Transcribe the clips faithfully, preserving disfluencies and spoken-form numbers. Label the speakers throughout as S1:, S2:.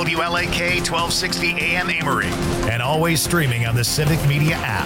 S1: W L A K twelve sixty A M Amory, and always streaming on the Civic Media app.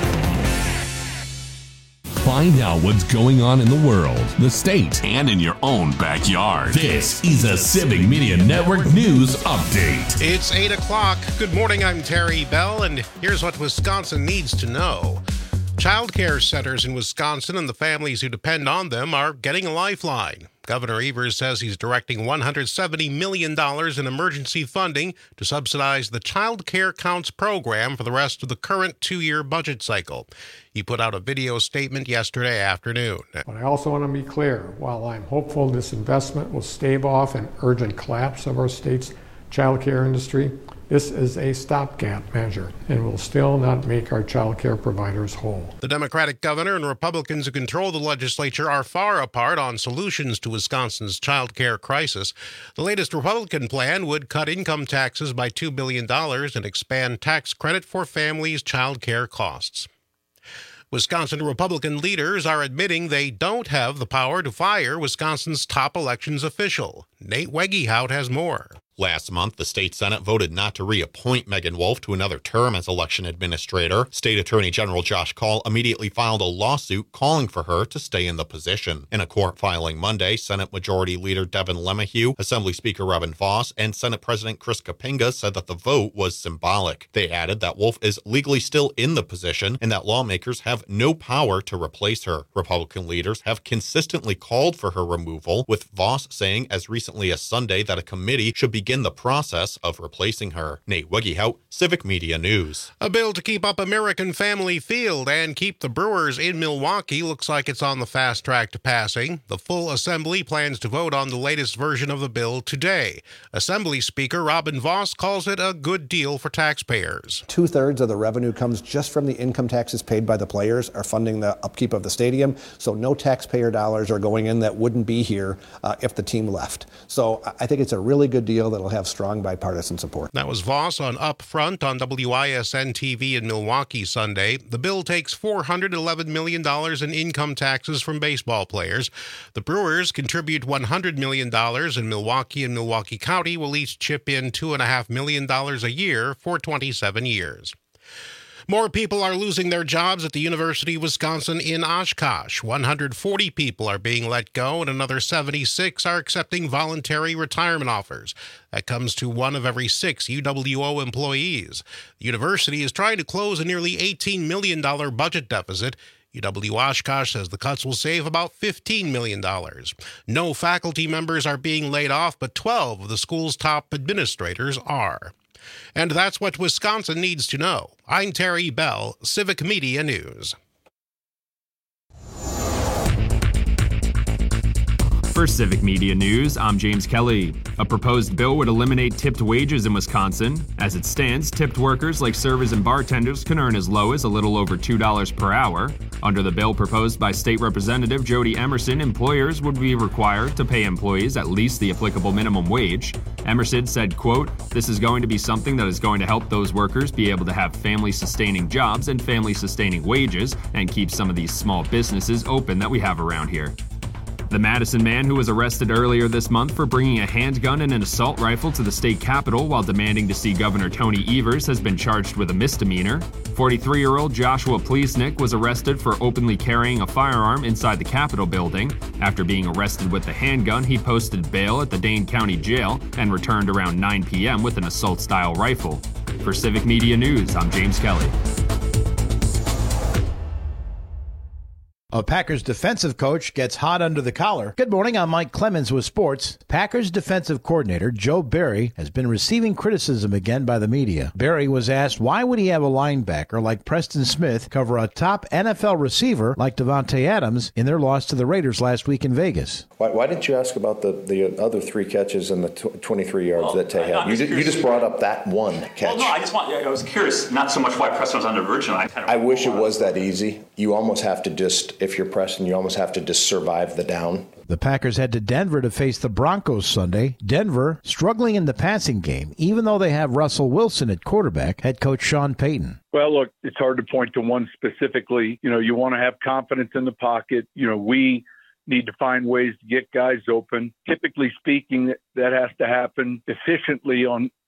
S2: Find out what's going on in the world, the state, and in your own backyard. This is a Civic Media Network News Update.
S3: It's eight o'clock. Good morning, I'm Terry Bell, and here's what Wisconsin needs to know. Child care centers in Wisconsin and the families who depend on them are getting a lifeline. Governor Evers says he's directing one hundred seventy million dollars in emergency funding to subsidize the Child Care Counts program for the rest of the current two-year budget cycle. He put out a video statement yesterday afternoon.
S4: But I also want to be clear, while I'm hopeful this investment will stave off an urgent collapse of our state's child care industry, this is a stopgap measure and will still not make our child care providers whole.
S3: The Democratic governor and Republicans who control the legislature are far apart on solutions to Wisconsin's child care crisis. The latest Republican plan would cut income taxes by two billion dollars and expand tax credit for families' child care costs. Wisconsin Republican leaders are admitting they don't have the power to fire Wisconsin's top elections official. Nate Wegehout has more.
S5: Last month, the state Senate voted not to reappoint Megan Wolf to another term as election administrator. State Attorney General Josh Kaul immediately filed a lawsuit calling for her to stay in the position. In a court filing Monday, Senate Majority Leader Devin LeMahieu, Assembly Speaker Robin Vos, and Senate President Chris Kapinga said that the vote was symbolic. They added that Wolf is legally still in the position and that lawmakers have no power to replace her. Republican leaders have consistently called for her removal, with Vos saying as recently as Sunday that a committee should be begin the process of replacing her. Nate Wegehout, Civic Media News.
S3: A bill to keep up American Family Field and keep the Brewers in Milwaukee looks like it's on the fast track to passing. The full Assembly plans to vote on the latest version of the bill today. Assembly Speaker Robin Vos calls it a good deal for taxpayers.
S6: Two-thirds of the revenue comes just from the income taxes paid by the players are funding the upkeep of the stadium, so no taxpayer dollars are going in that wouldn't be here uh, if the team left. So I think it's a really good deal that'll have strong bipartisan support.
S3: That was Vos on Upfront on W I S N T V in Milwaukee Sunday. The bill takes four hundred eleven million dollars in income taxes from baseball players. The Brewers contribute one hundred million dollars, and Milwaukee and Milwaukee County will each chip in two point five million dollars a year for twenty-seven years. More people are losing their jobs at the University of Wisconsin in Oshkosh. one hundred forty people are being let go, and another seventy-six are accepting voluntary retirement offers. That comes to one of every six U W O employees. The university is trying to close a nearly eighteen million dollars budget deficit. U W Oshkosh says the cuts will save about fifteen million dollars. No faculty members are being laid off, but twelve of the school's top administrators are. And that's what Wisconsin needs to know. I'm Terry Bell, Civic Media News.
S7: For Civic Media News, I'm James Kelly. A proposed bill would eliminate tipped wages in Wisconsin. As it stands, tipped workers like servers and bartenders can earn as low as a little over two dollars per hour. Under the bill proposed by State Representative Jody Emerson, employers would be required to pay employees at least the applicable minimum wage. Emerson said, quote, "This is going to be something that is going to help those workers be able to have family-sustaining jobs and family-sustaining wages and keep some of these small businesses open that we have around here." The Madison man who was arrested earlier this month for bringing a handgun and an assault rifle to the state capitol while demanding to see Governor Tony Evers has been charged with a misdemeanor. forty-three-year-old Joshua Pleasnick was arrested for openly carrying a firearm inside the Capitol building. After being arrested with the handgun, he posted bail at the Dane County Jail and returned around nine p.m. with an assault-style rifle. For Civic Media News, I'm James Kelly.
S8: A Packers defensive coach gets hot under the collar. Good morning, I'm Mike Clemens with sports. Packers defensive coordinator Joe Barry has been receiving criticism again by the media. Barry was asked why would he have a linebacker like Preston Smith cover a top N F L receiver like Davante Adams in their loss to the Raiders last week in Vegas.
S9: Why, why didn't you ask about the, the other three catches and the tw- twenty-three yards well, that Tay had? You, you just brought up that one catch.
S10: Well, no, I just want, I was curious, not so much why Preston was under Virgin. I, kind of
S9: I wish it was that easy. You almost have to just, if you're Preston, you almost have to just survive the down.
S8: The Packers head to Denver to face the Broncos Sunday. Denver struggling in the passing game, even though they have Russell Wilson at quarterback, head coach Sean Payton.
S11: Well, look, it's hard to point to one specifically. You know, you want to have confidence in the pocket. You know, we need to find ways to get guys open. Typically speaking, that has to happen efficiently on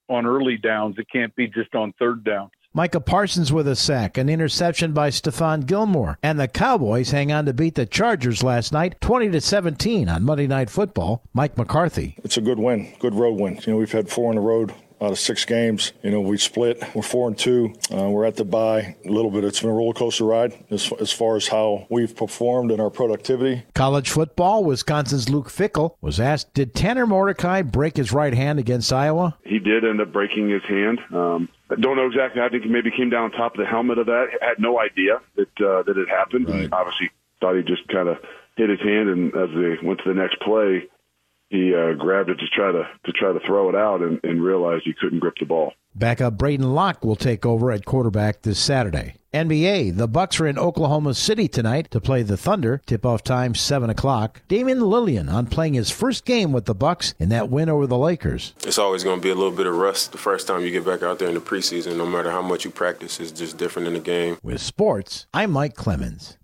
S11: on early downs. It can't be just on third down.
S8: Micah Parsons with a sack, an interception by Stephon Gilmore, and the Cowboys hang on to beat the Chargers last night, twenty to seventeen on Monday Night Football. Mike McCarthy.
S12: It's a good win, good road win. You know, we've had four on the road out of six games. You know, we split. We're four and two. Uh, we're at the bye a little bit. It's been a roller coaster ride as, as far as how we've performed and our productivity.
S8: College football, Wisconsin's Luke Fickell was asked, did Tanner Mordecai break his right hand against Iowa?
S13: He did end up breaking his hand. Um, I don't know exactly. I think he maybe came down on top of the helmet of that. Had no idea that uh, that it happened. Right. Obviously thought he just kind of hit his hand, and as they went to the next play, he uh, grabbed it to try to to try to throw it out and, and realized he couldn't grip the ball.
S8: Backup Braden Locke will take over at quarterback this Saturday. N B A, the Bucks are in Oklahoma City tonight to play the Thunder. Tip-off time, seven o'clock. Damian Lillard on playing his first game with the Bucks in that win over the Lakers.
S14: It's always going to be a little bit of rust the first time you get back out there in the preseason. No matter how much you practice, it's just different in the game.
S8: With sports, I'm Mike Clemens.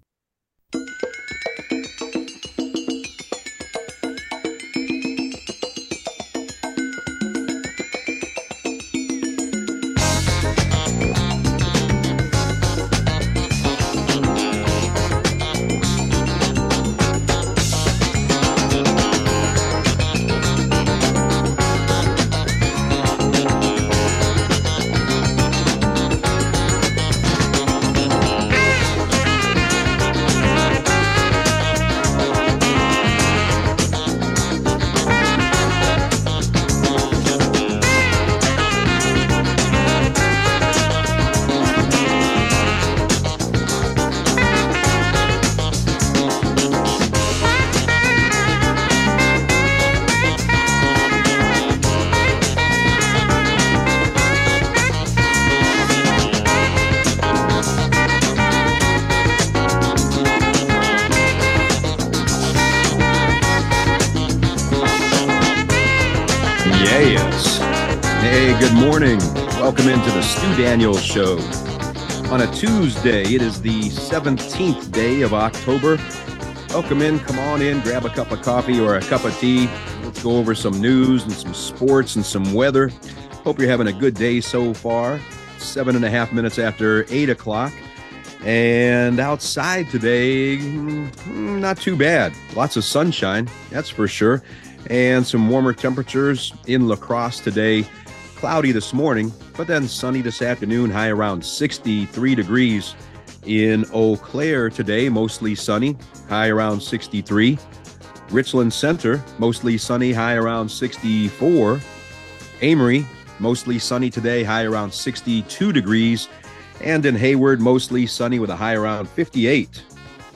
S15: Welcome into the Stu Daniels Show. On a Tuesday, it is the seventeenth day of October. Welcome in, come on in, grab a cup of coffee or a cup of tea. Let's go over some news and some sports and some weather. Hope you're having a good day so far. Seven and a half minutes after eight o'clock. And outside today, not too bad. Lots of sunshine, that's for sure. And some warmer temperatures in La Crosse today. Cloudy this morning, but then sunny this afternoon, high around sixty-three degrees. In Eau Claire today, mostly sunny, high around sixty-three. Richland Center, mostly sunny, high around sixty-four. Amory, mostly sunny today, high around sixty-two degrees. And in Hayward, mostly sunny with a high around fifty-eight.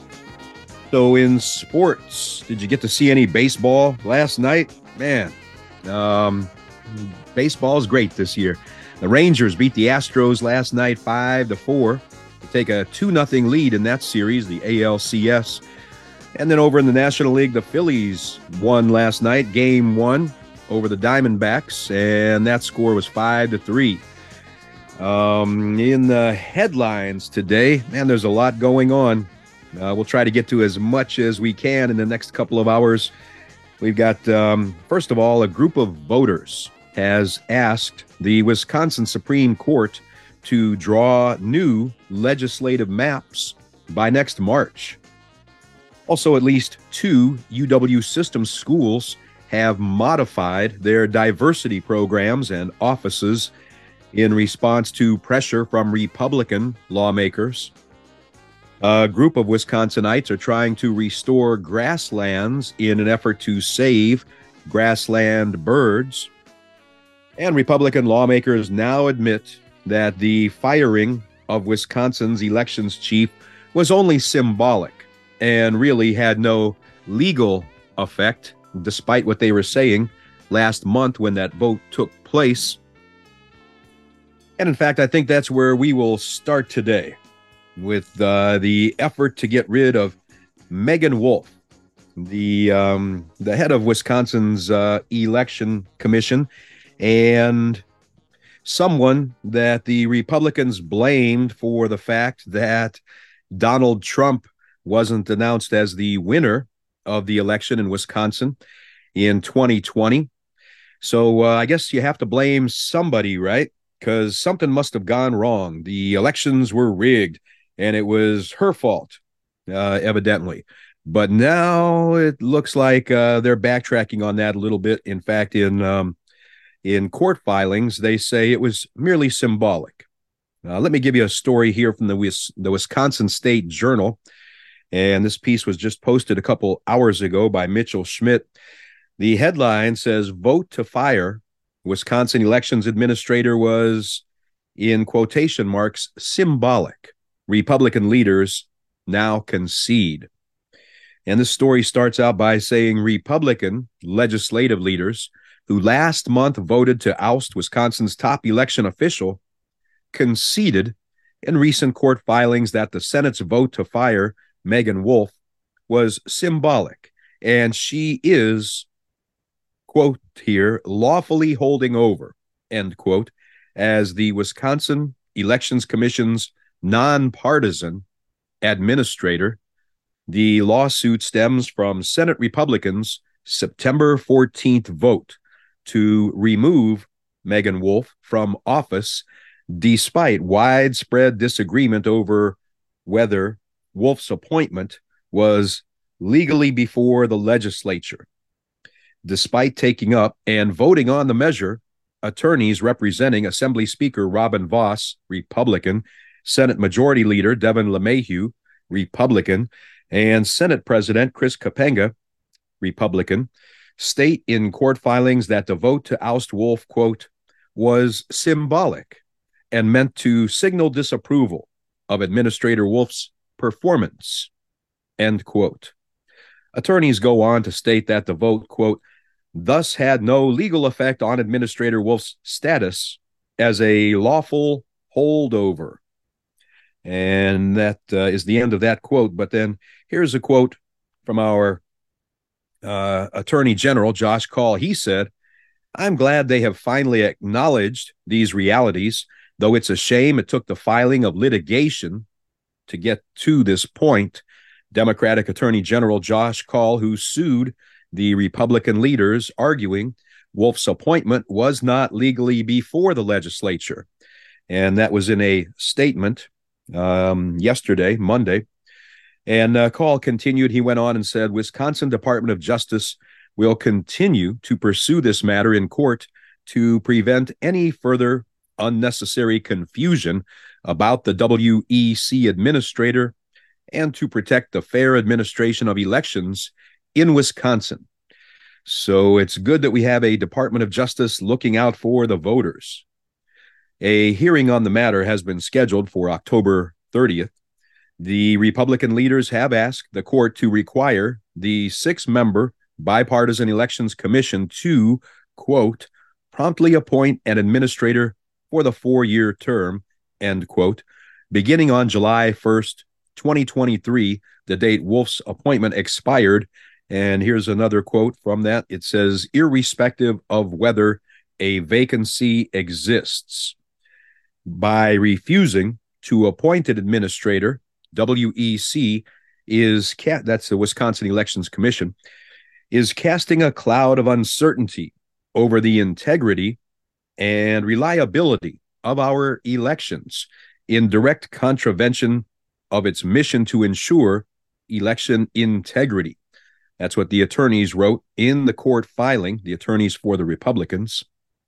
S15: So in sports, did you get to see any baseball last night? Man, um... baseball is great this year. The Rangers beat the Astros last night five to four to take a two nothing lead in that series, the A L C S. And then over in the National League, the Phillies won last night, game one over the Diamondbacks, and that score was five to three. Um, in the headlines today, man, there's a lot going on. Uh, we'll try to get to as much as we can in the next couple of hours. We've got, um, first of all, a group of voters has asked the Wisconsin Supreme Court to draw new legislative maps by next March. Also, at least two U W system schools have modified their diversity programs and offices in response to pressure from Republican lawmakers. A group of Wisconsinites are trying to restore grasslands in an effort to save grassland birds. And Republican lawmakers now admit that the firing of Wisconsin's elections chief was only symbolic and really had no legal effect, despite what they were saying last month when that vote took place. And in fact, I think that's where we will start today, with uh, the effort to get rid of Megan Wolf, the um, the head of Wisconsin's uh, election commission, and someone that the Republicans blamed for the fact that Donald Trump wasn't announced as the winner of the election in Wisconsin in twenty twenty. So uh, I guess you have to blame somebody, right? Because something must have gone wrong. The elections were rigged, and it was her fault, uh, evidently. But now it looks like uh, they're backtracking on that a little bit. In fact, in um, in court filings, they say it was merely symbolic. Uh, let me give you a story here from the, Wis- the Wisconsin State Journal. And this piece was just posted a couple hours ago by Mitchell Schmidt. The headline says, "Vote to fire Wisconsin elections administrator was," in quotation marks, "symbolic. Republican leaders now concede." And this story starts out by saying Republican legislative leaders who last month voted to oust Wisconsin's top election official conceded in recent court filings that the Senate's vote to fire Megan Wolf was symbolic, and she is, quote here, "lawfully holding over," end quote, as the Wisconsin Elections Commission's nonpartisan administrator. The lawsuit stems from Senate Republicans' September fourteenth vote to remove Megan Wolf from office, despite widespread disagreement over whether Wolf's appointment was legally before the legislature. Despite taking up and voting on the measure, attorneys representing Assembly Speaker Robin Vos, Republican, Senate Majority Leader Devin LeMahieu, Republican, and Senate President Chris Kapenga, Republican, state in court filings that the vote to oust Wolf, quote, was symbolic and meant to signal disapproval of Administrator Wolf's performance, end quote. Attorneys go on to state that the vote, quote, thus had no legal effect on Administrator Wolf's status as a lawful holdover. And that uh, is the end of that quote. But then here's a quote from our uh, Attorney General, Josh Kaul. He said, "I'm glad they have finally acknowledged these realities, though it's a shame it took the filing of litigation to get to this point." Democratic Attorney General Josh Kaul, who sued the Republican leaders, arguing Wolf's appointment was not legally before the legislature. And that was in a statement um, yesterday, Monday. And uh, Kaul continued, he went on and said, Wisconsin Department of Justice will continue to pursue this matter in court to prevent any further unnecessary confusion about the W E C administrator and to protect the fair administration of elections in Wisconsin. So it's good that we have a Department of Justice looking out for the voters. A hearing on the matter has been scheduled for October thirtieth. The Republican leaders have asked the court to require the six-member Bipartisan Elections Commission to, quote, promptly appoint an administrator for the four-year term, end quote, beginning on July first, twenty twenty-three, the date Wolf's appointment expired. And here's another quote from that. It says, irrespective of whether a vacancy exists. By refusing to appoint an administrator, W E C is, ca- that's the Wisconsin Elections Commission, is casting a cloud of uncertainty over the integrity and reliability of our elections in direct contravention of its mission to ensure election integrity. That's what the attorneys wrote in the court filing, the attorneys for the Republicans.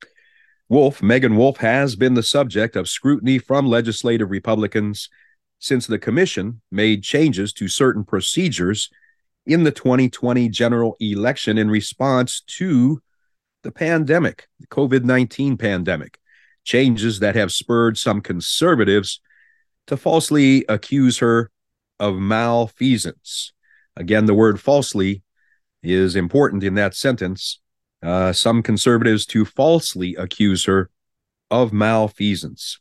S15: Wolf, Megan Wolf, has been the subject of scrutiny from legislative Republicans since the commission made changes to certain procedures in the twenty twenty general election in response to the pandemic, the COVID nineteen pandemic, changes that have spurred some conservatives to falsely accuse her of malfeasance. Again, the word falsely is important in that sentence. Uh, some conservatives to falsely accuse her of malfeasance.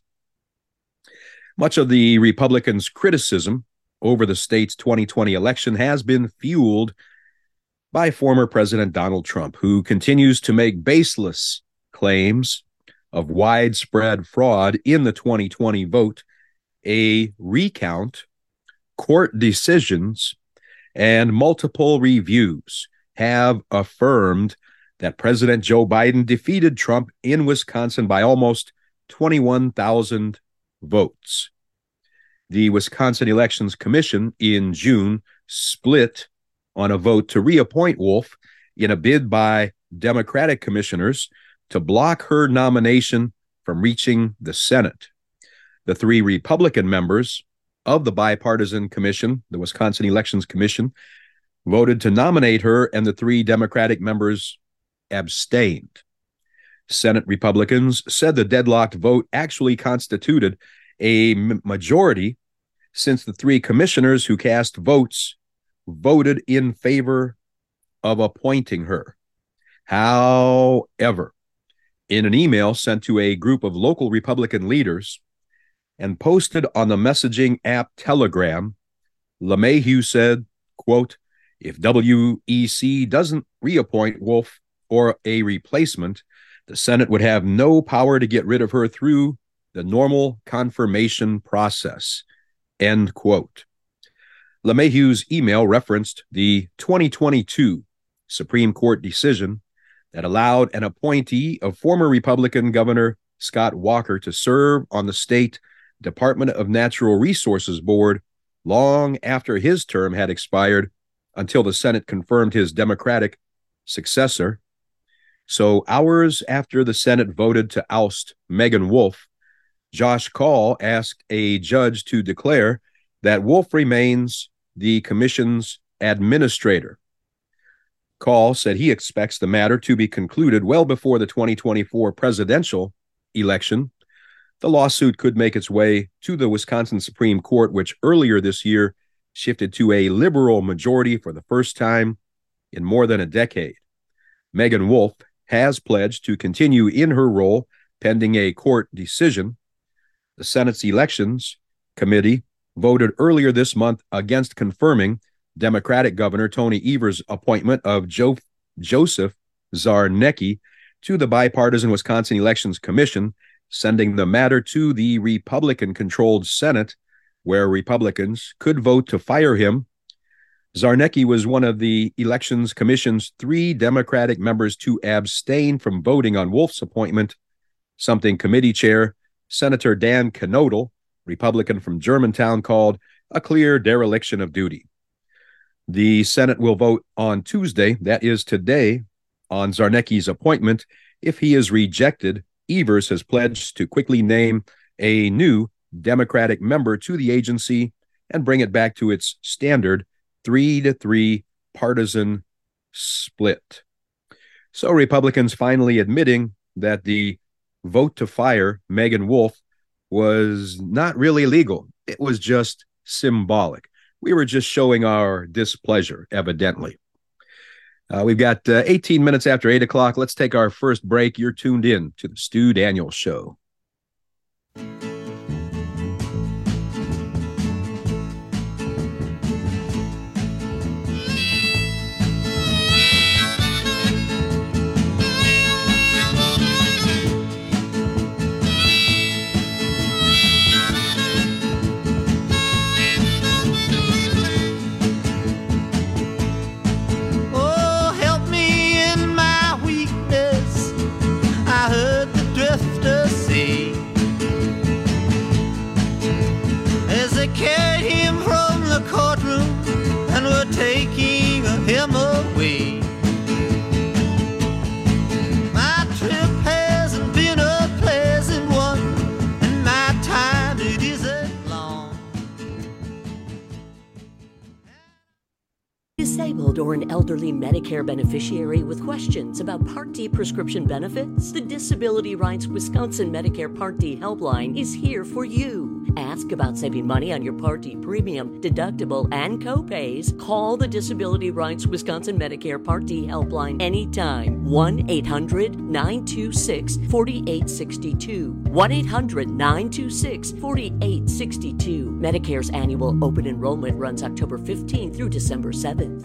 S15: Much of the Republicans' criticism over the state's twenty twenty election has been fueled by former President Donald Trump, who continues to make baseless claims of widespread fraud in the twenty twenty vote, a recount, court decisions, and multiple reviews have affirmed that President Joe Biden defeated Trump in Wisconsin by almost twenty-one thousand votes. The Wisconsin Elections Commission in June split on a vote to reappoint Wolf in a bid by Democratic commissioners to block her nomination from reaching the Senate. The three Republican members of the bipartisan commission, the Wisconsin Elections Commission, voted to nominate her, and the three Democratic members abstained. Senate Republicans said the deadlocked vote actually constituted a majority since the three commissioners who cast votes voted in favor of appointing her. However, in an email sent to a group of local Republican leaders and posted on the messaging app Telegram, LeMahieu said, quote, "If W E C doesn't reappoint Wolf or a replacement, the Senate would have no power to get rid of her through the normal confirmation process," end quote. LeMahieu's email referenced the twenty twenty-two Supreme Court decision that allowed an appointee of former Republican Governor Scott Walker to serve on the state Department of Natural Resources Board long after his term had expired, until the Senate confirmed his Democratic successor. So hours after the Senate voted to oust Megan Wolf, Josh Kaul asked a judge to declare that Wolf remains the commission's administrator. Kaul said he expects the matter to be concluded well before the twenty twenty-four presidential election. The lawsuit could make its way to the Wisconsin Supreme Court, which earlier this year shifted to a liberal majority for the first time in more than a decade. Megan Wolf has pledged to continue in her role pending a court decision. The Senate's Elections Committee voted earlier this month against confirming Democratic Governor Tony Evers' appointment of jo- Joseph Zarnecki to the bipartisan Wisconsin Elections Commission, sending the matter to the Republican-controlled Senate, where Republicans could vote to fire him. Zarnecki was one of the Elections Commission's three Democratic members to abstain from voting on Wolf's appointment, something committee chair Senator Dan Knodel, Republican from Germantown, called a clear dereliction of duty. The Senate will vote on Tuesday, that is today, on Zarnecki's appointment. If he is rejected, Evers has pledged to quickly name a new Democratic member to the agency and bring it back to its standard three to three partisan split. So Republicans finally admitting that the vote to fire Megan Wolf was not really legal. It was just symbolic. We were just showing our displeasure, evidently. Uh, we've got uh, eighteen minutes after eight o'clock. Let's take our first break. You're tuned in to the Stu Daniels Show.
S16: Taking him away. My trip hasn't been a pleasant one, and my time it isn't long.
S17: Disabled or an elderly Medicare beneficiary with questions about Part D prescription benefits? The Disability Rights Wisconsin Medicare Part D helpline is here for you. Ask about saving money on your Part D premium, deductible, and co-pays. Call the Disability Rights Wisconsin Medicare Part D helpline anytime. one eight hundred nine two six four eight six two. one eight hundred nine two six four eight six two. Medicare's annual open enrollment runs October fifteenth through December seventh.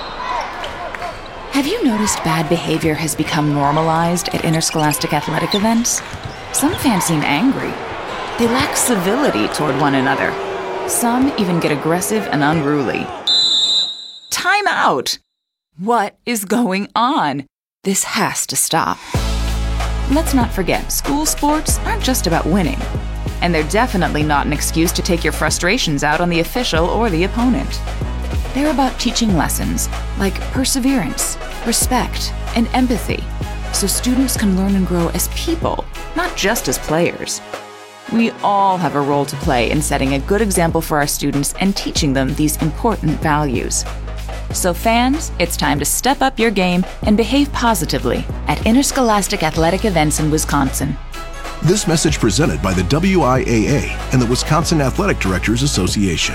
S18: Have you noticed bad behavior has become normalized at interscholastic athletic events? Some fans seem angry. They lack civility toward one another. Some even get aggressive and unruly. Time out! What is going on? This has to stop. Let's not forget, school sports aren't just about winning. And they're definitely not an excuse to take your frustrations out on the official or the opponent. They're about teaching lessons like perseverance, respect, and empathy, so students can learn and grow as people, not just as players. We all have a role to play in setting a good example for our students and teaching them these important values. So fans, it's time to step up your game and behave positively at interscholastic athletic events in Wisconsin.
S19: This message presented by the W I A A and the Wisconsin Athletic Directors Association.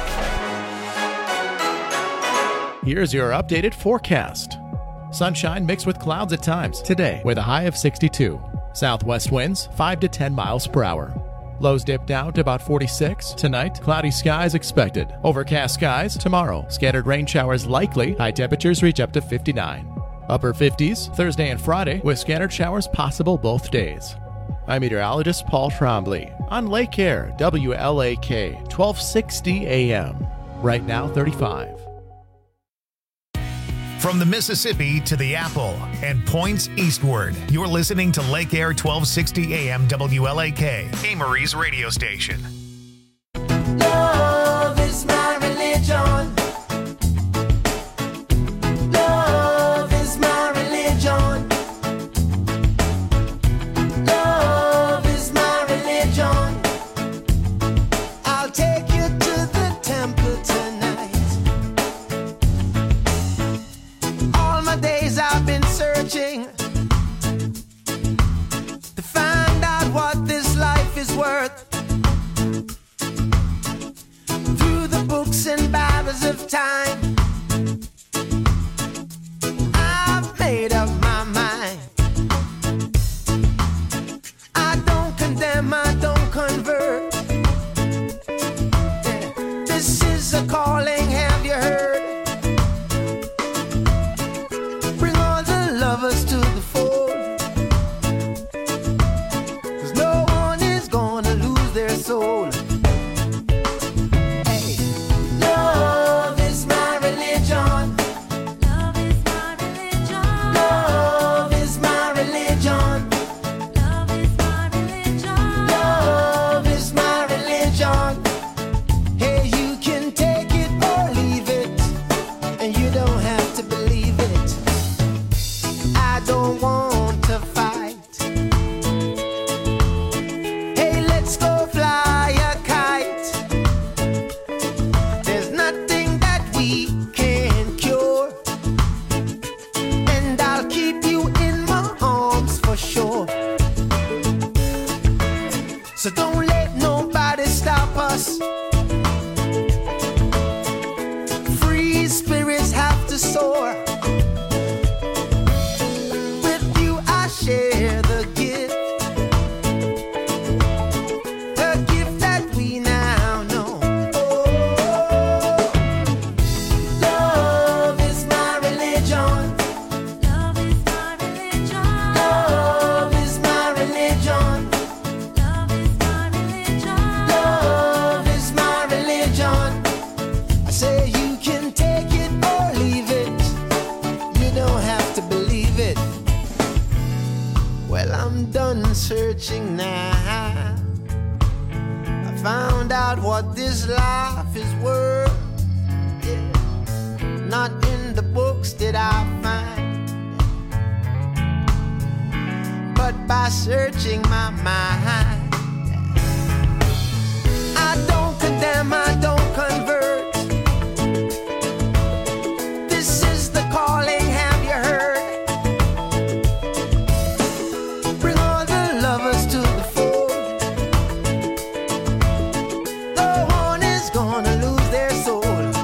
S20: Here's your updated forecast. Sunshine mixed with clouds at times today with a high of sixty-two. Southwest winds five to ten miles per hour. Lows dip down to about forty-six. Tonight, cloudy skies expected. Overcast skies tomorrow. Scattered rain showers likely. High temperatures reach up to fifty-nine. Upper fifties Thursday and Friday with scattered showers possible both days. I'm meteorologist Paul Trombley on Lake Air, W L A K, twelve sixty A M. Right now, thirty-five.
S1: From the Mississippi to the Apple and points eastward, you're listening to Lake Air twelve sixty A M W L A K, Amory's radio station.
S16: Love is my religion. Love is my religion. Love is my religion. I'll take you to the temple tonight. All my days I've been searching to find out what this life is worth. Through the books and battles of time, I've made up my mind. I don't condemn, I don't convert. Yeah. This is a calling, have you heard? Bring all the lovers to the fold, 'cause no one is gonna lose their soul. Hey. Love is my religion. Love is my religion. Love is my religion. Love is my religion. Love is my religion. Hey, you can take it or leave it, and you don't have to believe it. I don't want to fight. Hey, let's go fly a kite. There's nothing that we can't cure, and I'll keep you in my arms for sure. So don't let nobody stop us. Free spirits have to soar. With you I share the gift, the gift that we now know. Love is my religion. Love is my religion. Love is my religion. Love is my religion. Love is my religion. I say you can take it or leave it. You don't have to believe it. Well, I'm done searching now. I found out what this life is worth. Yeah. Not in the books did I find, but by searching my mind. I don't condemn, I don't convert. This is the calling, have you heard? Bring all the lovers to the fold. No one is gonna lose their soul.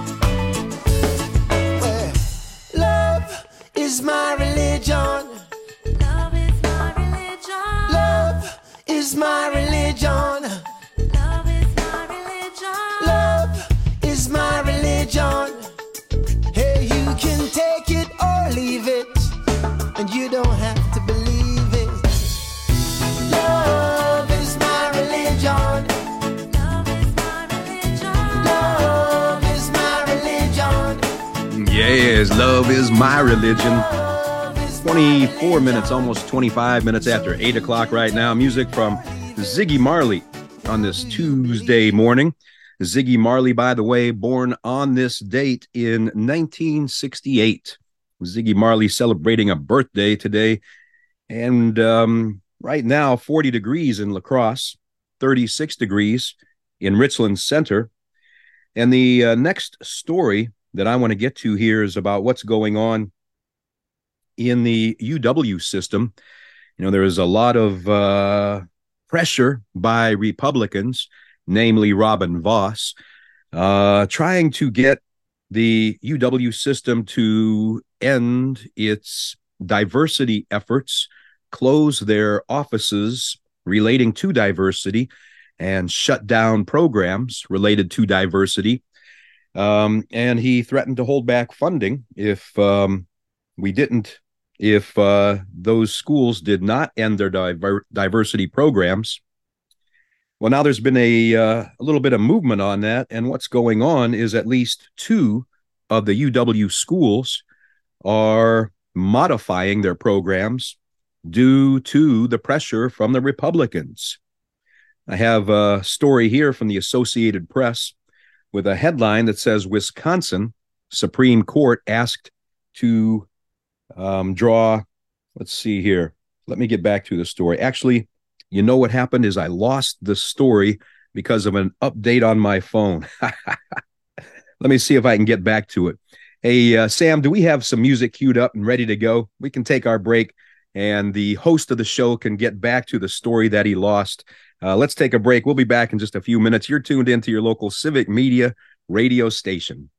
S16: Well, love is my religion. Love is my religion. Love is my religion. Love is my religion. Love is my religion. Hey, you can take it or leave it, and you don't have to believe it. Love is my religion. Love is my religion. Love is my religion.
S15: Yes, love is my religion. twenty-four minutes, almost twenty-five minutes after eight o'clock right now. Music from Ziggy Marley on this Tuesday morning. Ziggy Marley, by the way, born on this date in nineteen sixty-eight. Ziggy Marley celebrating a birthday today. And um, right now, forty degrees in La Crosse, thirty-six degrees in Richland Center. And the uh, next story that I want to get to here is about what's going on in the U W system. You know, there is a lot of uh, pressure by Republicans, namely Robin Vos, uh, trying to get the U W system to end its diversity efforts, close their offices relating to diversity, and shut down programs related to diversity. Um, and he threatened to hold back funding if um, we didn't, if uh, those schools did not end their diver- diversity programs. Well, now there's been a, uh, a little bit of movement on that, and what's going on is at least two of the U W schools are modifying their programs due to the pressure from the Republicans. I have a story here from the Associated Press with a headline that says Wisconsin Supreme Court asked to um, draw, let's see here. Let me get back to the story. Actually, you know what happened is I lost the story because of an update on my phone. Let me see if I can get back to it. Hey, uh, Sam, do we have some music queued up and ready to go? We can take our break, and the host of the show can get back to the story that he lost. Uh, let's take a break. We'll be back in just a few minutes. You're tuned into your local Civic Media radio station.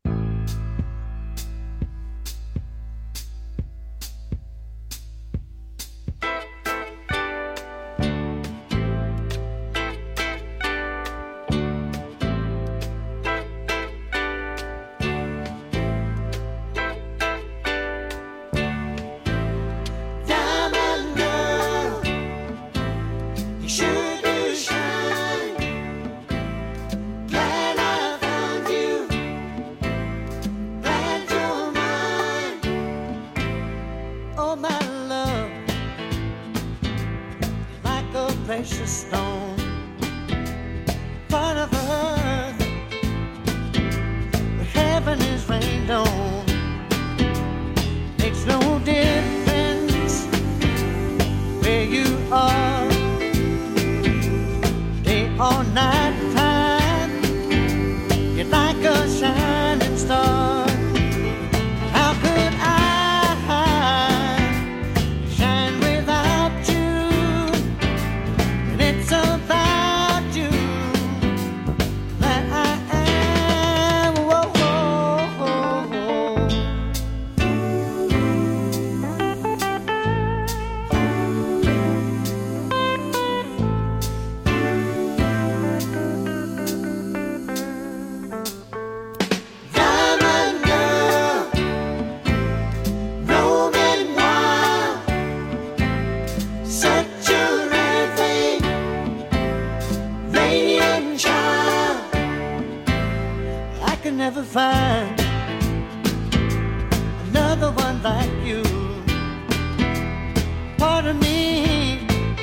S16: Precious stone, part of earth, where heaven is rained on. Makes no difference where you are, day or night time. You're like a shining star. How could I shine without you? It's about you that I am. Whoa, whoa, whoa. Diamond girl, roaming wild, such a rare thing. Radiant child, I can never find another one like you. Part of me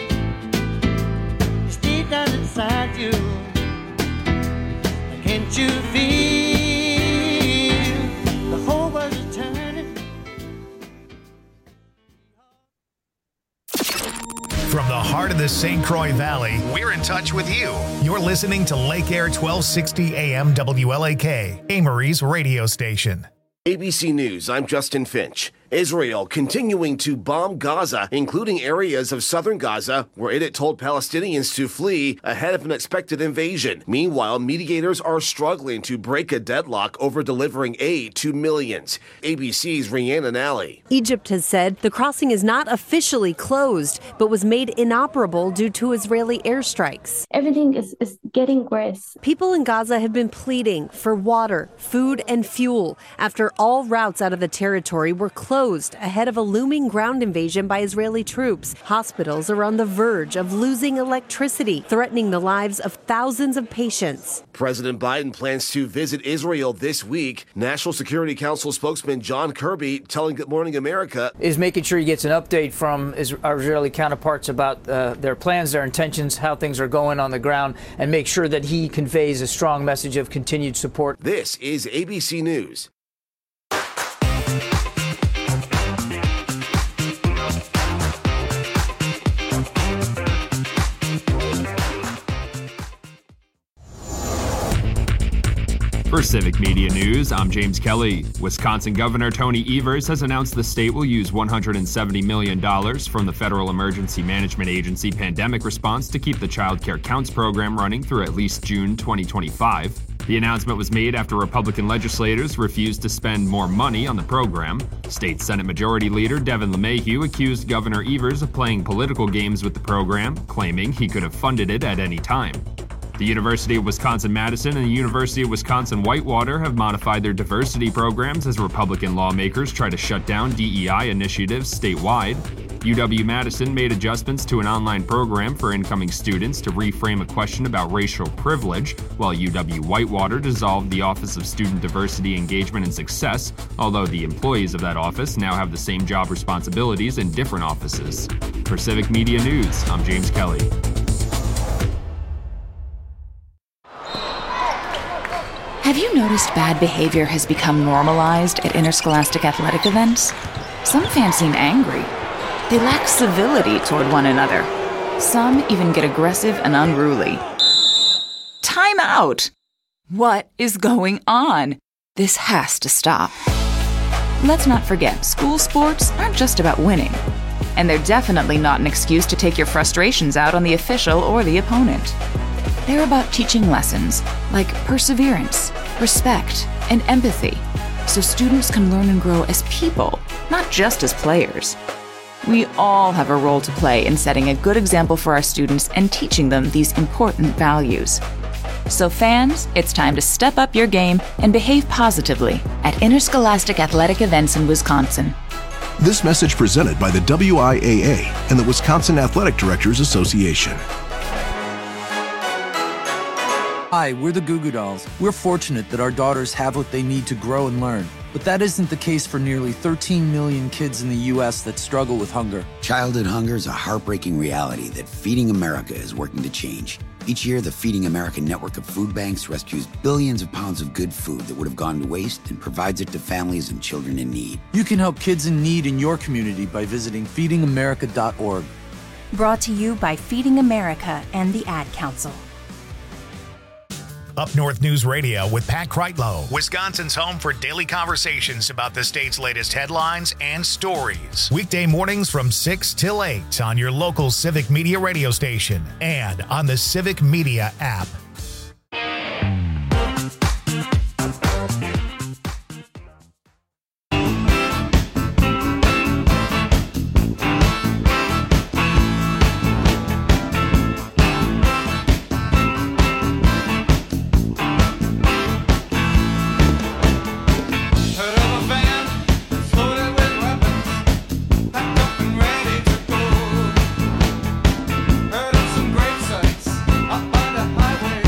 S16: is deep down inside you. Can't you feel the whole world is turning?
S1: From the heart of the Saint Croix Valley, we're in touch with you. You're listening to Lake Air twelve sixty A M W L A K, Amory's radio station.
S21: A B C News, I'm Justin Finch. Israel continuing to bomb Gaza, including areas of southern Gaza where it had told Palestinians to flee ahead of an expected invasion. Meanwhile, mediators are struggling to break a deadlock over delivering aid to millions. A B C's Rhiannon Alley.
S22: Egypt has said the crossing is not officially closed, but was made inoperable due to Israeli airstrikes.
S23: Everything is, is getting worse.
S22: People in Gaza have been pleading for water, food, and fuel after all routes out of the territory were closed closed ahead of a looming ground invasion by Israeli troops. Hospitals are on the verge of losing electricity, threatening the lives of thousands of patients.
S21: President Biden plans to visit Israel this week. National Security Council spokesman John Kirby telling Good Morning America
S2: is making sure he gets an update from our Israeli counterparts about uh, their plans, their intentions, how things are going on the ground, and make sure that he conveys a strong message of continued support.
S21: This is A B C News.
S7: For Civic Media News, I'm James Kelly. Wisconsin Governor Tony Evers has announced the state will use one hundred seventy million dollars from the Federal Emergency Management Agency pandemic response to keep the Child Care Counts program running through at least June twenty twenty-five. The announcement was made after Republican legislators refused to spend more money on the program. State Senate Majority Leader Devin LeMahieu accused Governor Evers of playing political games with the program, claiming he could have funded it at any time. The University of Wisconsin-Madison and the University of Wisconsin-Whitewater have modified their diversity programs as Republican lawmakers try to shut down D E I initiatives statewide. U W-Madison made adjustments to an online program for incoming students to reframe a question about racial privilege, while U W-Whitewater dissolved the Office of Student Diversity, Engagement, and Success, although the employees of that office now have the same job responsibilities in different offices. For Civic Media News, I'm James Kelly.
S18: Have you noticed bad behavior has become normalized at interscholastic athletic events? Some fans seem angry. They lack civility toward one another. Some even get aggressive and unruly. Time out! What is going on? This has to stop. Let's not forget, school sports aren't just about winning. And they're definitely not an excuse to take your frustrations out on the official or the opponent. They're about teaching lessons like perseverance, respect, and empathy, so students can learn and grow as people, not just as players. We all have a role to play in setting a good example for our students and teaching them these important values. So fans, it's time to step up your game and behave positively at interscholastic athletic events in Wisconsin.
S19: This message presented by the W I A A and the Wisconsin Athletic Directors Association.
S4: Hi, we're the Goo Goo Dolls. We're fortunate that our daughters have what they need to grow and learn. But that isn't the case for nearly thirteen million kids in the U S that struggle with hunger.
S5: Childhood hunger is a heartbreaking reality that Feeding America is working to change. Each year, the Feeding America network of food banks rescues billions of pounds of good food that would have gone to waste and provides it to families and children in need.
S4: You can help kids in need in your community by visiting feeding america dot org.
S24: Brought to you by Feeding America and the Ad Council.
S1: Up North News Radio with Pat Kreitlow, Wisconsin's home for daily conversations about the state's latest headlines and stories. Weekday mornings from six till eight on your local Civic Media radio station and on the Civic Media app.
S16: Highway.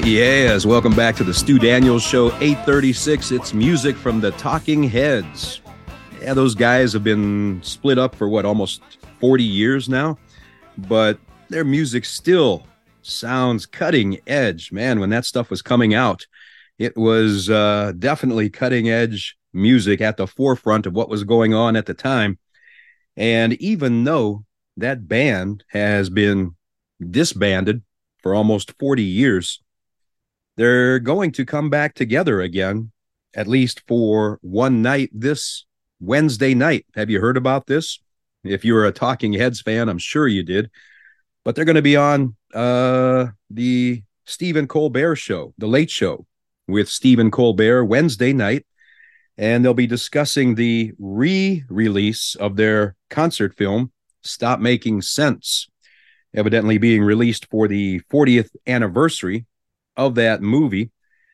S15: Yes, welcome back to the Stu Daniels Show, eight thirty-six. It's music from the Talking Heads. Yeah, those guys have been split up for, what, almost forty years now? But their music still sounds cutting edge. Man, when that stuff was coming out, it was uh, definitely cutting edge music at the forefront of what was going on at the time. And even though that band has been disbanded for almost forty years, they're going to come back together again, at least for one night this Wednesday night. Have you heard about this? If you're a Talking Heads fan, I'm sure you did. But they're going to be on uh, the Stephen Colbert Show, The Late Show, with Stephen Colbert Wednesday night. And they'll be discussing the re-release of their concert film, Stop Making Sense, evidently being released for the fortieth anniversary of that movie.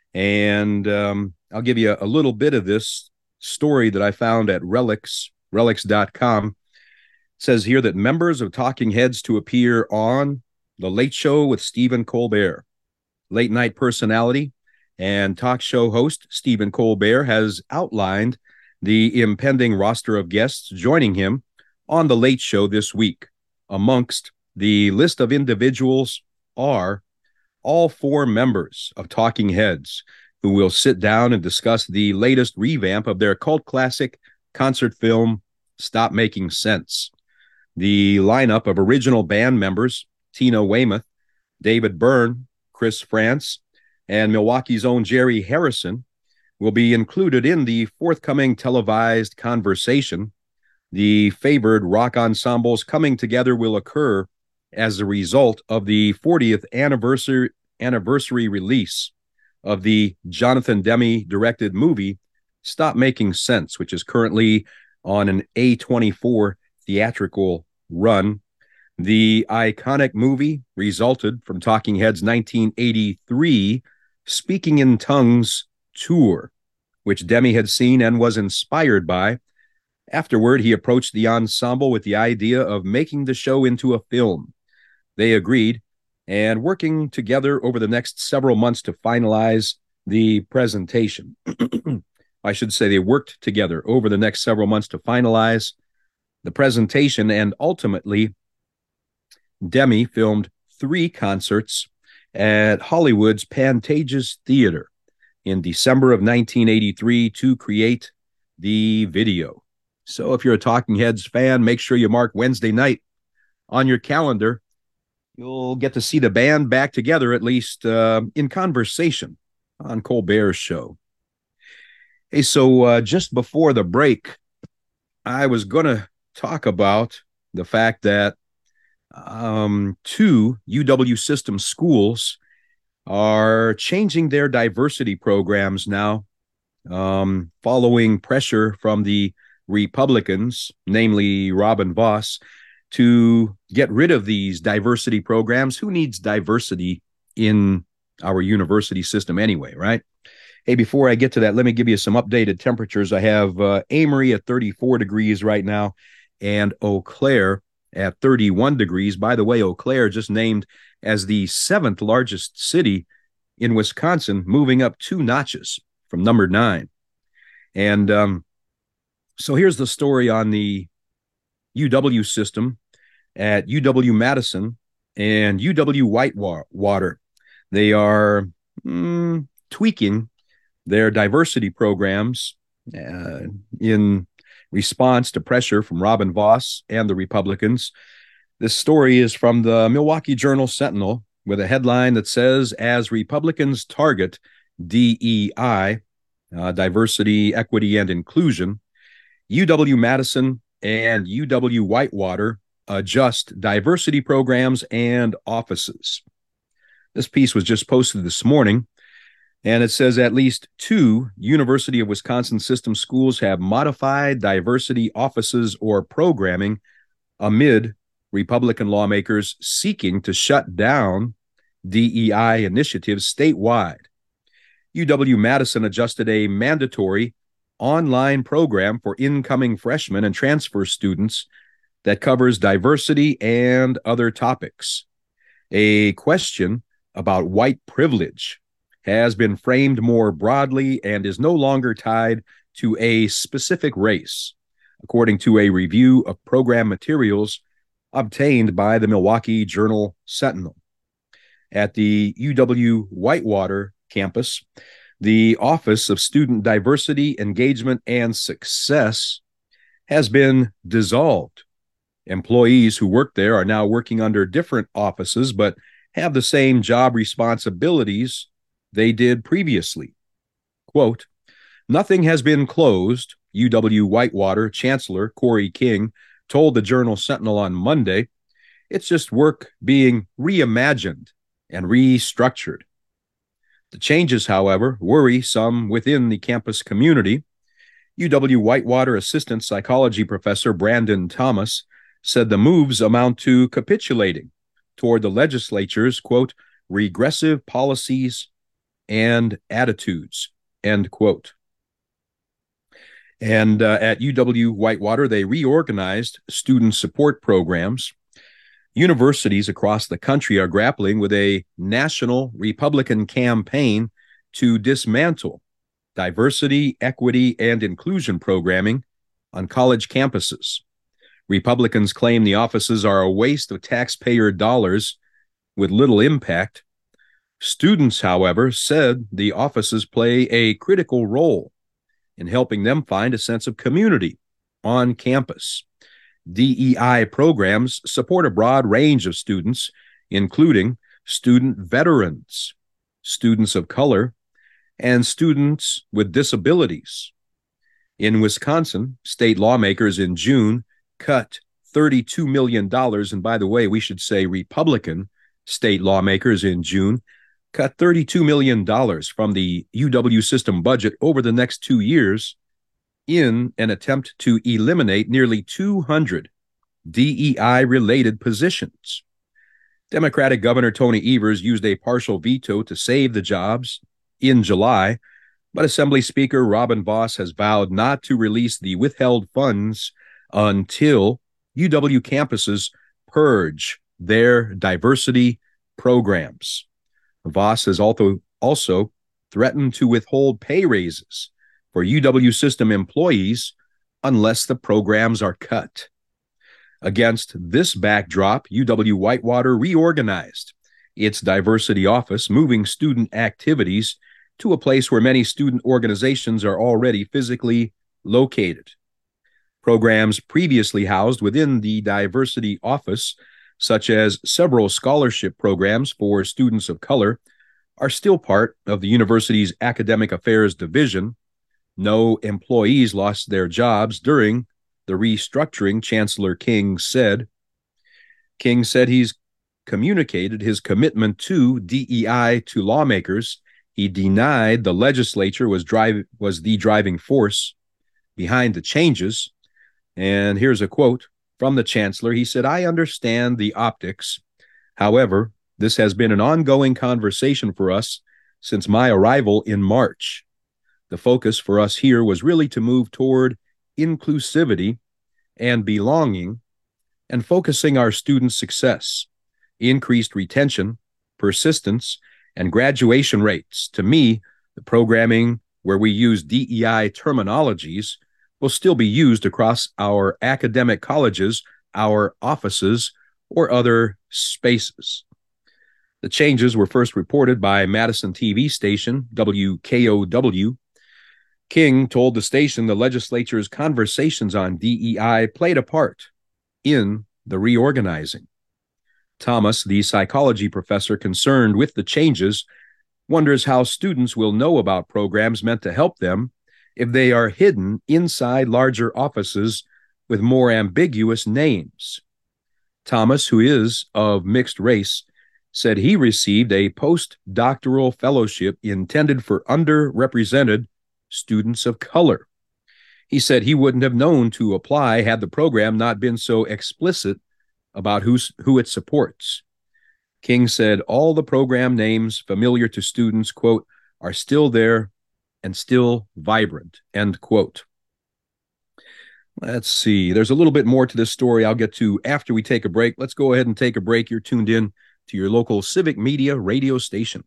S15: And um, I'll give you a, a little bit of this story that I found at Relics, relics dot com. It says here that members of Talking Heads to appear on The Late Show with Stephen Colbert. Late night personality and talk show host Stephen Colbert has outlined the impending roster of guests joining him on The Late Show this week. Amongst the list of individuals are all four members of Talking Heads, who will sit down and discuss the latest revamp of their cult classic concert film, Stop Making Sense. The lineup of original band members, Tina Weymouth, David Byrne, Chris France, and Milwaukee's own Jerry Harrison, will be included in the forthcoming televised conversation. The favored rock ensembles coming together will occur as a result of the fortieth anniversary anniversary release of the Jonathan Demme directed movie Stop Making Sense, which is currently on an A twenty-four theatrical run. The iconic movie resulted from Talking Heads' nineteen eighty-three Speaking in Tongues tour, which Demme had seen and was inspired by. Afterward, he approached the ensemble with the idea of making the show into a film. They agreed, and working together over the next several months to finalize the presentation. I should say they worked together over the next several months to finalize the presentation, and ultimately, Demme filmed three concerts at Hollywood's Pantages Theater in December of nineteen eighty-three to create the video. So if you're a Talking Heads fan, make sure you mark Wednesday night on your calendar. You'll get to see the band back together, at least uh, in conversation, on Colbert's show. Hey, so uh, just before the break, I was going to talk about the fact that um, two U W system schools are changing their diversity programs now, um, following pressure from the Republicans, namely Robin Vos, to get rid of these diversity programs. Who needs diversity in our university system anyway, right? Hey, before I get to that, let me give you some updated temperatures. I have uh, Amory at thirty-four degrees right now and Eau Claire at thirty-one degrees. By the way, Eau Claire just named as the seventh largest city in Wisconsin, moving up two notches from number nine. And um, so here's the story on the U W system at U W-Madison and U W-Whitewater. They are mm, tweaking their diversity programs uh, in response to pressure from Robin Vos and the Republicans. This story is from the Milwaukee Journal-Sentinel with a headline that says, as Republicans target D E I, uh, diversity, equity, and inclusion, U W-Madison and U W-Whitewater adjust diversity programs and offices. This piece was just posted this morning, and it says at least two University of Wisconsin system schools have modified diversity offices or programming amid Republican lawmakers seeking to shut down D E I initiatives statewide. U W-Madison adjusted a mandatory online program for incoming freshmen and transfer students that covers diversity and other topics. A question about white privilege has been framed more broadly and is no longer tied to a specific race, according to a review of program materials obtained by the Milwaukee Journal Sentinel. At the U W Whitewater campus, the Office of Student Diversity, Engagement, and Success has been dissolved. Employees who work there are now working under different offices, but have the same job responsibilities they did previously. Quote, "Nothing has been closed," U W Whitewater Chancellor Corey King told the Journal Sentinel on Monday. "It's just work being reimagined and restructured." The changes, however, worry some within the campus community. U W Whitewater Assistant Psychology Professor Brandon Thomas said the moves amount to capitulating toward the legislature's, quote, "regressive policies and attitudes," end quote. And uh, at U W Whitewater, they reorganized student support programs. Universities across the country are grappling with a national Republican campaign to dismantle diversity, equity, and inclusion programming on college campuses. Republicans claim the offices are a waste of taxpayer dollars with little impact. Students, however, said the offices play a critical role in helping them find a sense of community on campus. D E I programs support a broad range of students, including student veterans, students of color, and students with disabilities. In Wisconsin, state lawmakers in June cut thirty-two million dollars, and by the way, we should say Republican state lawmakers in June cut thirty-two million dollars from the U W system budget over the next two years in an attempt to eliminate nearly two hundred D E I-related positions. Democratic Governor Tony Evers used a partial veto to save the jobs in July, but Assembly Speaker Robin Vos has vowed not to release the withheld funds until U W campuses purge their diversity programs. Vos has also, also threatened to withhold pay raises for U W system employees unless the programs are cut. Against this backdrop, U W Whitewater reorganized its diversity office, moving student activities to a place where many student organizations are already physically located. Programs previously housed within the diversity office, such as several scholarship programs for students of color, are still part of the university's academic affairs division. No employees lost their jobs during the restructuring, Chancellor King said. King said he's communicated his commitment to D E I to lawmakers. He denied the legislature was drive was the driving force behind the changes. And here's a quote from the chancellor. He said, "I understand the optics. However, this has been an ongoing conversation for us since my arrival in March. The focus for us here was really to move toward inclusivity and belonging and focusing our students' success, increased retention, persistence, and graduation rates. To me, the programming where we use D E I terminologies will still be used across our academic colleges, our offices, or other spaces." The changes were first reported by Madison T V station W K O W. King told the station the legislature's conversations on D E I played a part in the reorganizing. Thomas, the psychology professor concerned with the changes, wonders how students will know about programs meant to help them if they are hidden inside larger offices with more ambiguous names. Thomas, who is of mixed race, said he received a postdoctoral fellowship intended for underrepresented students of color. He said he wouldn't have known to apply had the program not been so explicit about who's, who it supports. King said all the program names familiar to students, quote, "are still there and still vibrant," end quote. Let's see. There's a little bit more to this story I'll get to after we take a break. Let's go ahead and take a break. You're tuned in to your local Civic Media radio station.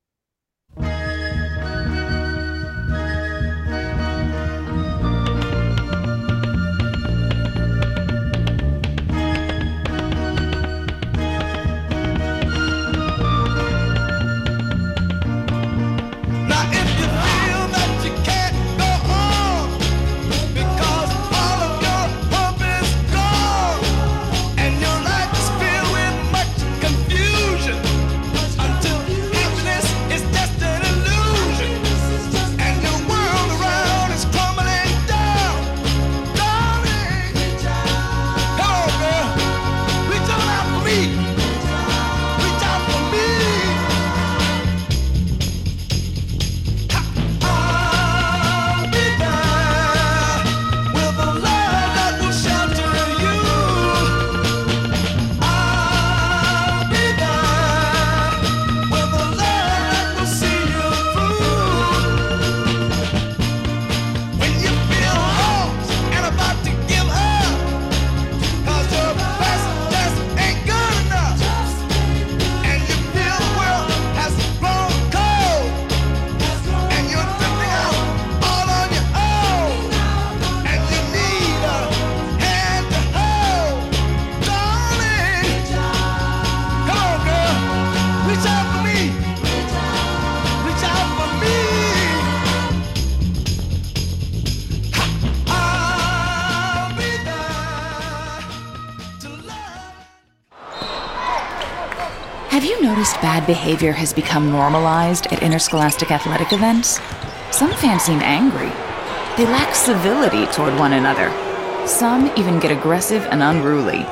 S18: Bad behavior has become normalized at interscholastic athletic events. Some fans seem angry. They lack civility toward one another. Some even get aggressive and unruly.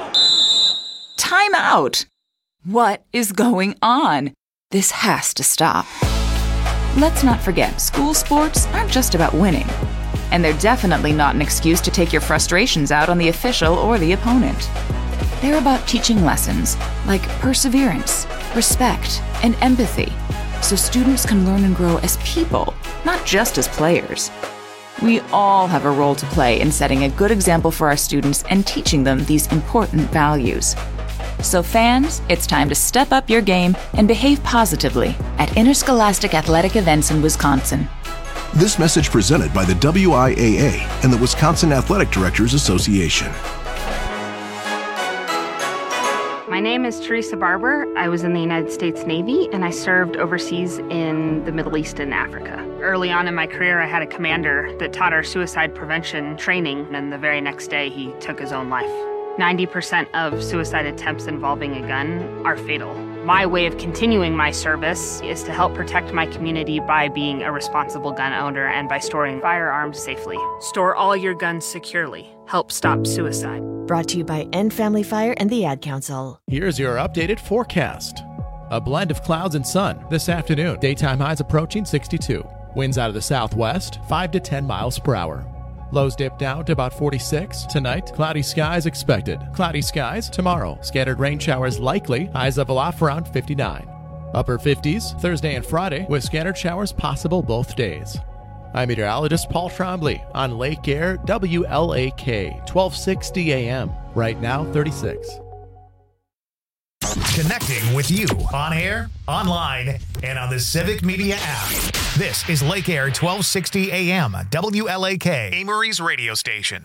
S18: Time out! What is going on? This has to stop. Let's not forget, school sports aren't just about winning. And they're definitely not an excuse to take your frustrations out on the official or the opponent. They're about teaching lessons like perseverance, respect, and empathy, so students can learn and grow as people, not just as players. We all have a role to play in setting a good example for our students and teaching them these important values. So fans, it's time to step up your game and behave positively at interscholastic athletic events in Wisconsin.
S19: This message presented by the W I A A and the Wisconsin Athletic Directors Association.
S3: My name is Teresa Barber. I was in the United States Navy and I served overseas in the Middle East and Africa. Early on in my career, I had a commander that taught our suicide prevention training, and the very next day he took his own life. ninety percent of suicide attempts involving a gun are fatal. My way of continuing my service is to help protect my community by being a responsible gun owner and by storing firearms safely. Store all your guns securely. Help stop suicide.
S6: Brought to you by End Family Fire and the Ad Council.
S20: Here's your updated forecast. A blend of clouds and sun this afternoon. Daytime highs approaching sixty-two. Winds out of the southwest, five to ten miles per hour. Lows dip down to about forty-six. Tonight, cloudy skies expected. Cloudy skies tomorrow. Scattered rain showers likely. Highs level off around fifty-nine. Upper fifties Thursday and Friday with scattered showers possible both days. I'm meteorologist Paul Trombley on Lake Air W L A K, twelve sixty A M. Right now, thirty-six.
S1: Connecting with you on air, online, and on the Civic Media app. This is Lake Air twelve sixty A M, W L A K, Amory's radio station.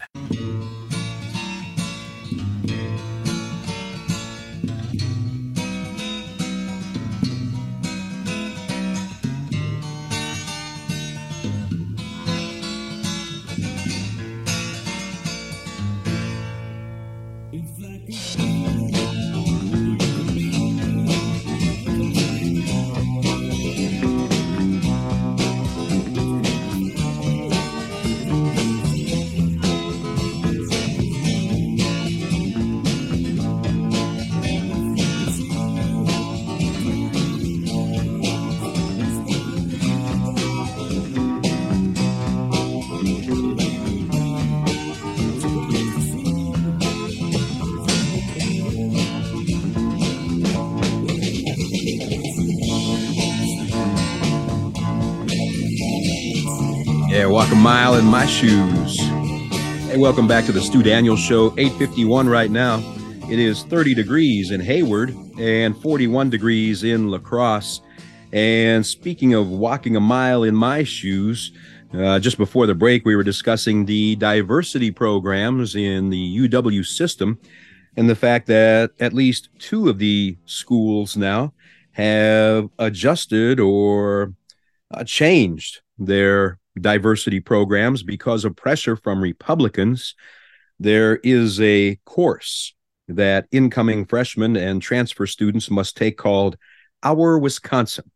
S15: Yeah, walk a mile in my shoes. Hey, welcome back to the Stu Daniels Show, eight fifty-one right now. It is thirty degrees in Hayward. and forty-one degrees in La Crosse. And speaking of walking a mile in my shoes, uh, just before the break, we were discussing the diversity programs in the U W system and the fact that at least two of the schools now have adjusted or uh, changed their diversity programs because of pressure from Republicans. There is a course that incoming freshmen and transfer students must take called Our Wisconsin.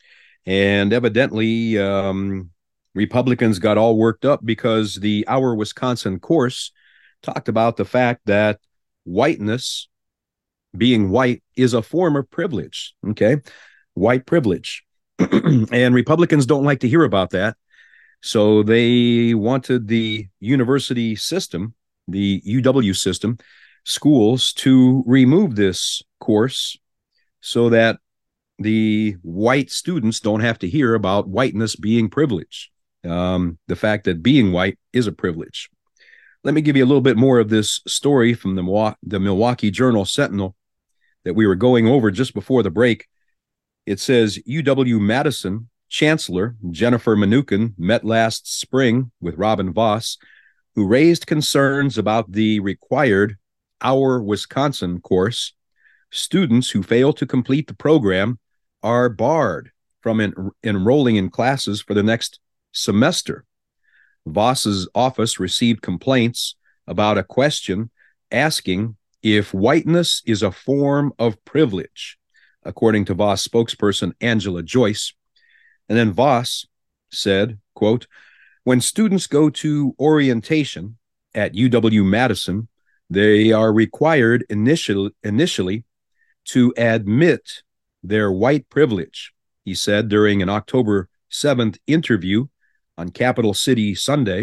S15: And evidently, um, Republicans got all worked up because the Our Wisconsin course talked about the fact that whiteness, being white, is a form of privilege, okay? White privilege. And Republicans don't like to hear about that. So they wanted the university system, the U W system, schools to remove this course so that the white students don't have to hear about whiteness being privilege. Um, the fact that being white is a privilege. Let me give you a little bit more of this story from the Milwaukee, the Milwaukee Journal-Sentinel that we were going over just before the break. It says U W-Madison Chancellor Jennifer Mnuchin met last spring with Robin Vos, who raised concerns about the required Our Wisconsin course. Students who fail to complete the program are barred from en- enrolling in classes for the next semester. Voss's office received complaints about a question asking if whiteness is a form of privilege, according to Voss spokesperson Angela Joyce. And then Voss said, quote, when students go to orientation at U W-Madison, they are required initial, initially to admit their white privilege, he said during an October seventh interview on Capital City Sunday.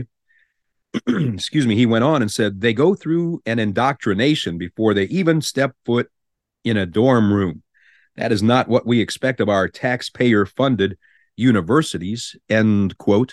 S15: Excuse me, he went on and said, they go through an indoctrination before they even step foot in a dorm room. That is not what we expect of our taxpayer-funded universities, end quote.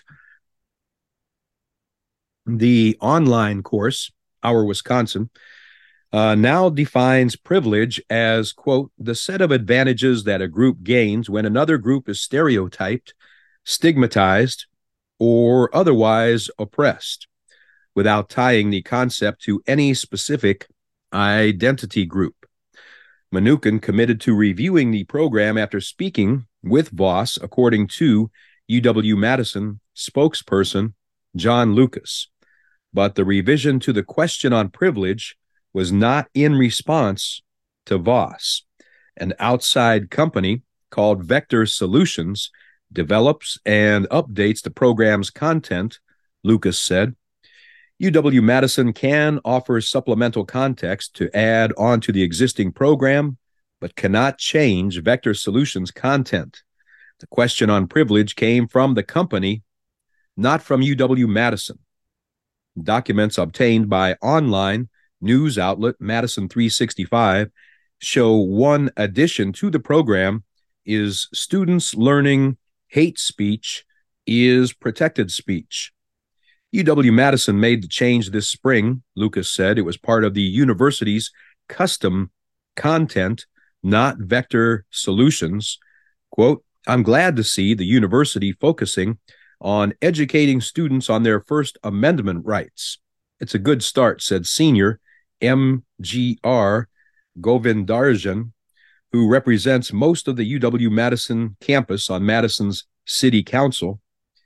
S15: The online course, Our Wisconsin, uh, now defines privilege as, quote, the set of advantages that a group gains when another group is stereotyped, stigmatized, or otherwise oppressed, without tying the concept to any specific identity group. Mnuchin committed to reviewing the program after speaking with Voss, according to U W-Madison spokesperson John Lucas. But the revision to the question on privilege was not in response to Voss. An outside company called Vector Solutions develops and updates the program's content, Lucas said. U W-Madison can offer supplemental context to add on to the existing program, but cannot change Vector Solutions' content. The question on privilege came from the company, not from U W-Madison. Documents obtained by online news outlet Madison three sixty-five show one addition to the program is students learning hate speech is protected speech. U W-Madison made the change this spring, Lucas said. It was part of the university's custom content, not Vector Solutions. Quote, I'm glad to see the university focusing on educating students on their First Amendment rights. It's a good start, said senior M G R Govindarjan, who represents most of the U W-Madison campus on Madison's city council.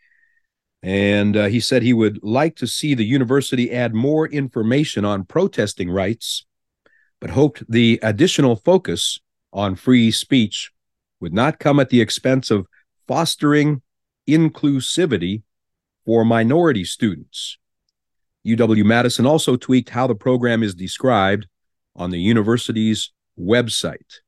S15: And uh, he said he would like to see the university add more information on protesting rights, but hoped the additional focus on free speech would not come at the expense of fostering inclusivity for minority students. U W-Madison also tweaked how the program is described on the university's website.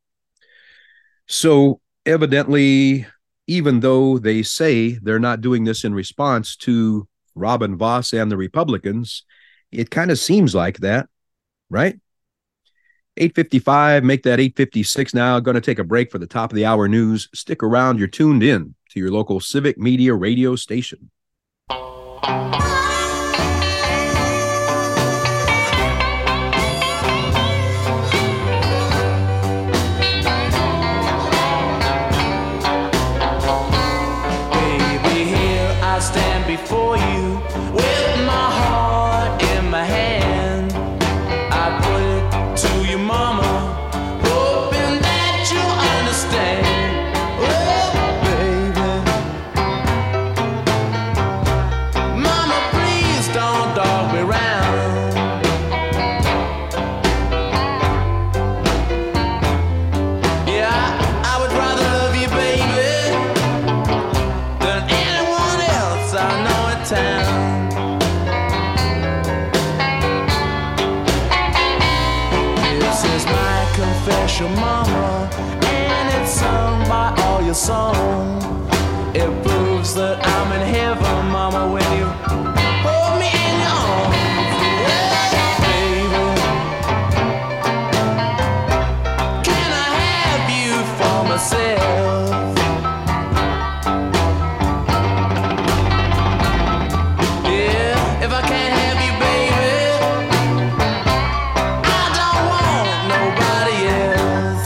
S15: So evidently, even though they say they're not doing this in response to Robin Vos and the Republicans, it kind of seems like that, right? eight fifty-five, make that eight fifty-six now. Going to take a break for the top of the hour news. Stick around. You're tuned in to your local Civic Media radio station.
S16: for you with my heart in my hand. I put it to your mama, hoping that you'll understand. Oh, baby, mama, please don't dog me round. Yeah, I, I would rather love you, baby, than anyone else I know in town. This is my confession, mama, and it's sung by all your song. It proves that I'm in heaven, mama, when you hold me in your arms. Yeah, baby, can I have you for myself? Yeah, if I can't have you, baby, I don't want nobody else.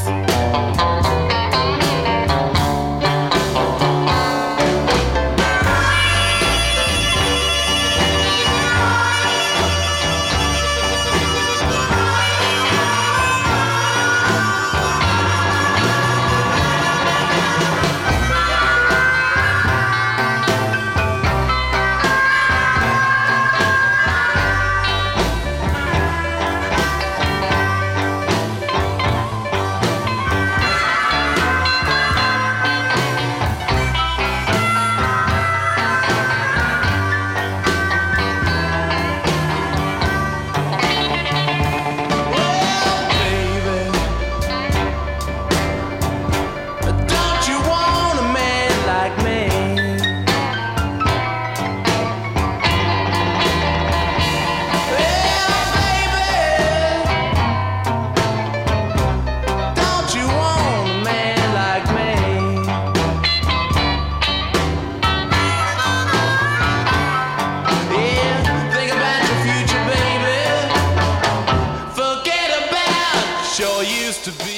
S16: Don't you want a man like me? Well, baby, don't you want a man like me? Yeah, think about your future, baby. Forget about sure used to be.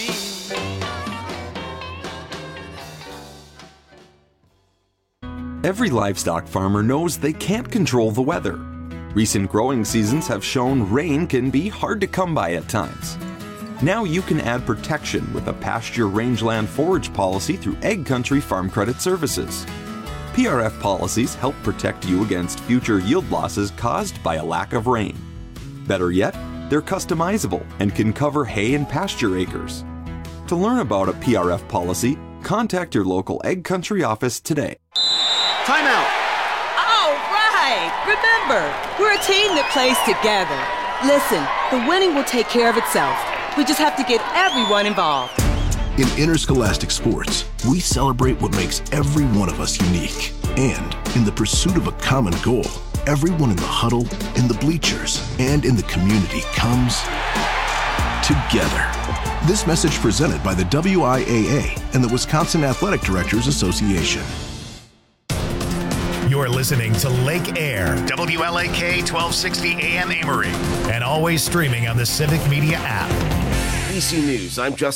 S9: Every livestock farmer knows they can't control the weather. Recent growing seasons have shown rain can be hard to come by at times. Now you can add protection with a pasture rangeland forage policy through Egg Country Farm Credit Services. P R F policies help protect you against future yield losses caused by a lack of rain. Better yet, they're customizable and can cover hay and pasture acres. To learn about a P R F policy, contact your local Egg Country office today.
S10: Timeout.
S11: All right. Remember, we're a team that plays together. Listen, the winning will take care of itself. We just have to get everyone involved.
S19: In interscholastic sports, we celebrate what makes every one of us unique. And in the pursuit of a common goal, everyone in the huddle, in the bleachers, and in the community comes together. This message presented by the W I A A and the Wisconsin Athletic Directors Association.
S1: You're listening to Lake Air, W L A K twelve sixty A M Amory, and always streaming on the Civic Media app.
S21: B C News, I'm Justin.